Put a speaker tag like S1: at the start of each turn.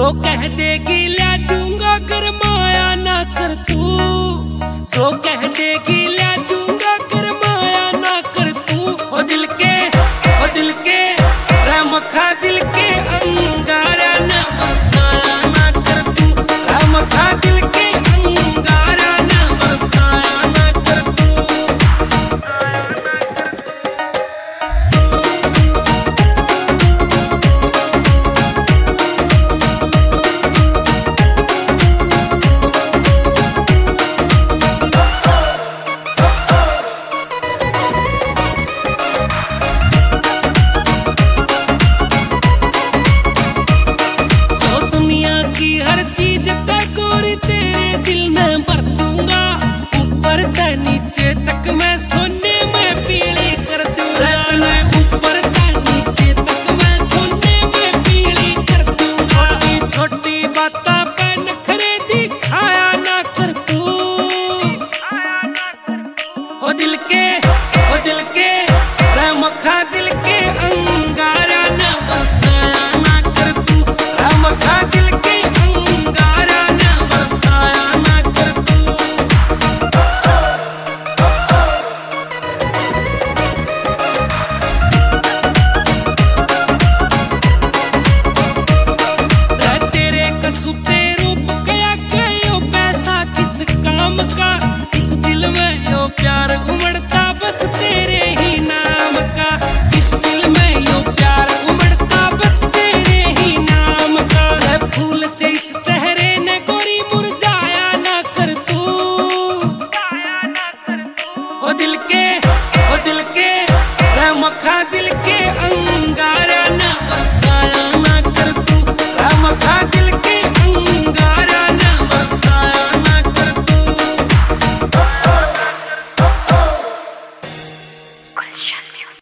S1: जो कह देगी ला दूंगा गरमाया ना कर तू, जो कह देगी ला दूंगा गरमाया ना कर तू। ओ दिल के राम खा दिल के अंगारा ना बरसाया ना कर तू, राम खा दिल के अंगारा ना बरसाया ना कर तू। हर चीज गोरी तेरे दिल में भर दूंगा, ऊपर से नीचे तक मैं सोने में पीली कर दूंगा, ऊपर से नीचे तक मैं सोने में पीली कर दूंगा। छोटी बातों पे नखरे दिखाया ना कर तू, ओ दिल के राम खा दिल के अंगारा ना बरसाया ना कर तू, राम खा दिल के अंगारा ना बरसाया ना कर तू। तेरे कसूते रूप गया यो पैसा किस काम का, इस दिल में यो प्यार उमड़ता बस तेरे ही नाम का, इस दिल में यो प्यार उमड़ता बस तेरे ही नाम का। फूल से इस चेहरे ने गोरी मुरझाया ना कर तू, ओ दिल के राम खा दिल के अंगारा ना बरसा